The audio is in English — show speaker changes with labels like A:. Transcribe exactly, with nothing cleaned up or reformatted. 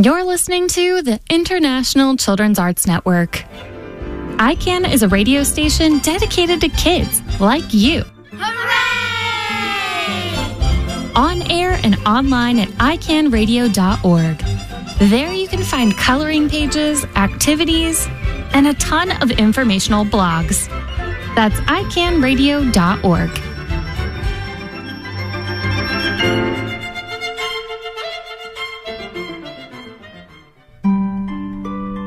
A: You're listening to the International Children's Arts Network. I CAN is a radio station dedicated to kids like you.
B: Hooray!
A: On air and online at i can radio dot org. There you can find coloring pages, activities, and a ton of informational blogs. That's i can radio dot org.